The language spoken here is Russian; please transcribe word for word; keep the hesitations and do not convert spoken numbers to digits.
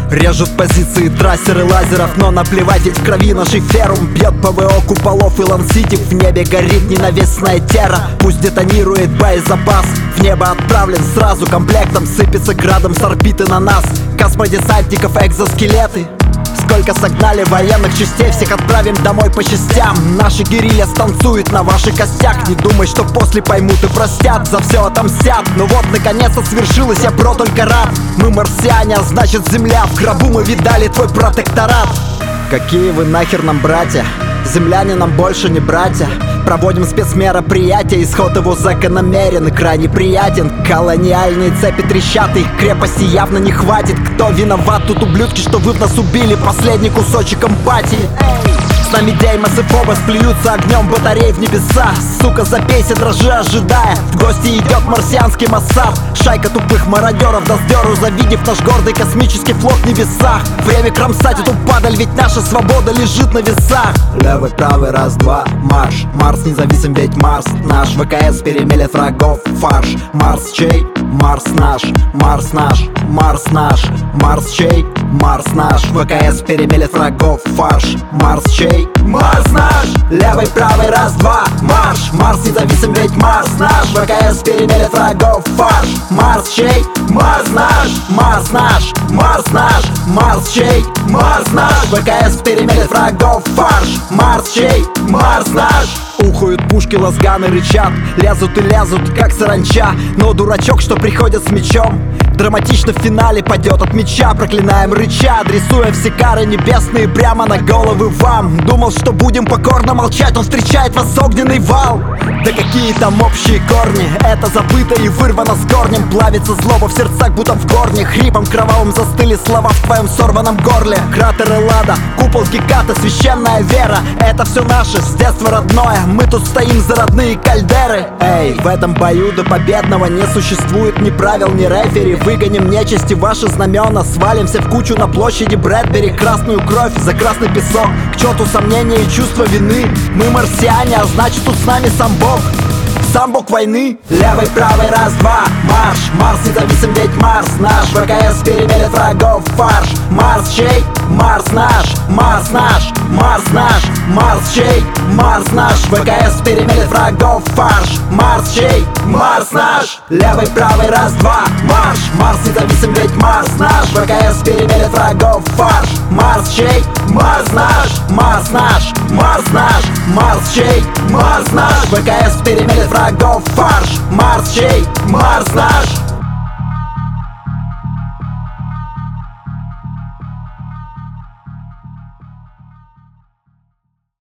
Режут позиции трассеры лазеров, но наплевать, ведь в крови нашей ферум. Бьет ПВО куполов и Лан-Сити, в небе горит ненавистная терра. Пусть детонирует боезапас, в небо отправлен сразу комплектом. Сыпется градом с орбиты на нас космодесантников экзоскелеты. Сколько согнали военных частей, всех отправим домой по частям. Наши герилья станцуют на ваших костях. Не думай, что после поймут и простят, за все отомстят. Ну вот, наконец-то свершилось, я бро только рад. Мы марсиане, а значит земля. В гробу мы видали твой протекторат. Какие вы нахер нам братья? Земляне нам больше не братья. Проводим спецмероприятия, исход его закономерен и крайне приятен. Колониальные цепи трещат, их крепости явно не хватит. Кто виноват тут, ублюдки, что вы в нас убили последний кусочек эмпатии? С нами Деймос и Фобос плюются огнем батарей в небеса. Сука, забейся, дрожи, ожидая. В гости идет марсианский Моссад. Шайка тупых мародеров даст дёру, завидев наш гордый космический флот в небесах. Время кромсать эту падаль, ведь наша свобода лежит на весах. Левый, правый, раз, два, марш. Марс независим, ведь Марс наш. ВКС перемелет врагов, фарш. Марс чей? Марс наш. Марс наш. Марс наш. Марс чей? Марс наш. ВКС перемелет врагов, фарш. Марс чей? Марс наш. Левый, правый, раз, два, марш. Марс независим, ведь Марс наш. ВКС перемелет врагов, фарш. Марс чей? Марс наш. Марс наш. Марс наш. Марс чей? Марс наш. ВКС перемелет врагов, фарш. Марс чей? Марс наш. Ухают пушки, лазганы рычат, лезут и лезут, как саранча. Но дурачок, что приходит с мечом, драматично в финале падет от меча. Проклинаем рыча, адресуя все кары небесные прямо на головы вам. Думал, что будем покорно молчать, он встречает вас огненный вал. Да какие там общие корни, это забыто и вырвано с корнем. Плавится злоба в сердцах, будто в горне. Хрипом кровавым застыли слова в твоем сорванном горле. Кратер Эллада, купол Геката, священная вера. Это все наше, с детства родное. Мы тут стоим за родные кальдеры. Эй, в этом бою до победного не существует ни правил, ни рефери. Выгоним нечисти ваши знамена, свалимся в кучу на площади Брэдбери. Красную кровь за красный песок, к черту сомнения и чувство вины. Мы марсиане, а значит тут с нами сам Бог. Сам бог войны. Левый, правый, раз, два, марш. Марс независим, ведь Марс наш. ВКС перемелет врагов, фарш. Марс чей? Марс наш. Марс наш. Марс наш. Марс чей? Марс наш. ВКС перемелет врагов, фарш. Марс чей? Марс наш. Левый, правый, раз, два, марш. Марс независим, ведь Марс наш. ВКС перемелет врагов, фарш. Марс чей? Марс наш. Марс наш. Марс наш. Марс чей? Марс наш. ВКС перемелет врагов, фарш. Марс чей? Марс наш.